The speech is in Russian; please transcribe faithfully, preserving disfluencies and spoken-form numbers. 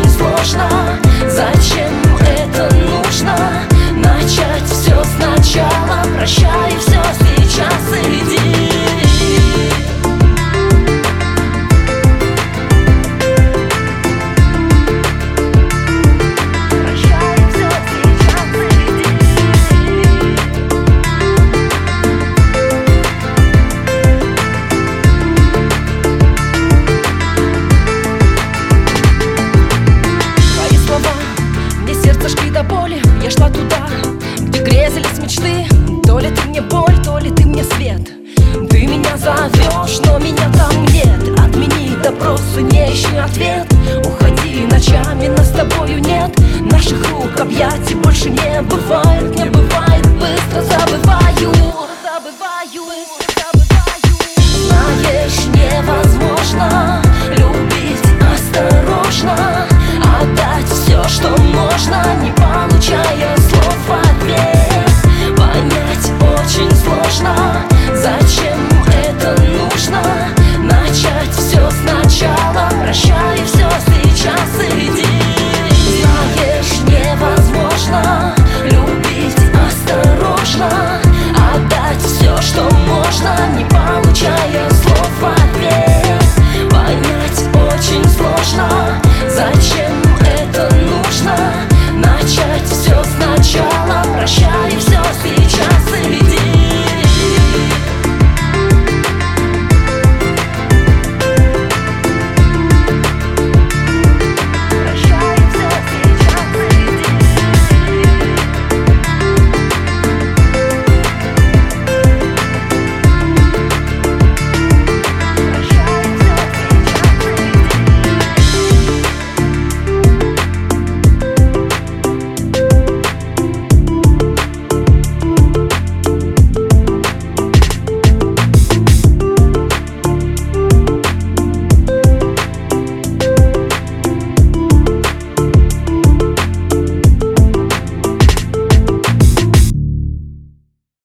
очень сложно. Зачем это нужно? Начать все сначала. Прощай, все, сейчас иди. До боли я шла туда, где грезились мечты. То ли ты мне боль, то ли ты мне свет. Ты меня зовешь, но меня там нет. Отмени допросы, не ищи ответ. Уходи ночами, нас с тобою нет. Наших рук объятий больше не бывает. Не бывает, быстро забываю. Забываю, быстро забываю. Знаешь, невозможно любить осторожно, отдать все, что можно, не получая слов в ответ. Понять очень сложно, зачем это нужно. Начать все сначала. Прощай, все, сейчас иди. Знаешь, невозможно любить осторожно, отдать все, что можно, не получая слов в ответ. Понять очень сложно, зачем